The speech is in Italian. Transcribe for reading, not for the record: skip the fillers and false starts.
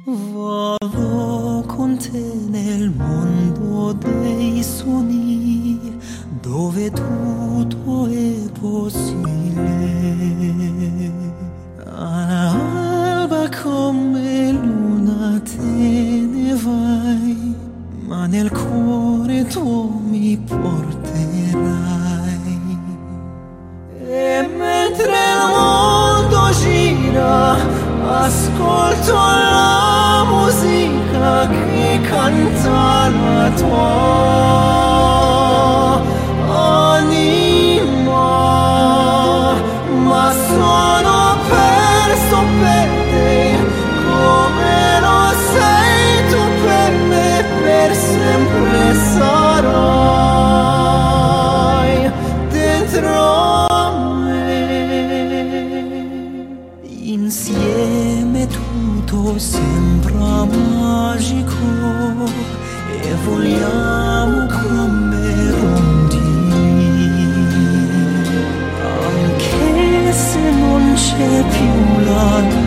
Vado con te nel mondo dei sogni, dove tutto è possibile. All'alba come luna te ne vai, ma nel cuore tu mi porterai. E mentre il mondo gira, ascolto la musica che canta la tua anima, ma sono perso per te, come lo sei tu per me, per sempre sarai dentro me. Insieme tutto sembra magico e vogliamo come rondini, anche se non c'è più la luce.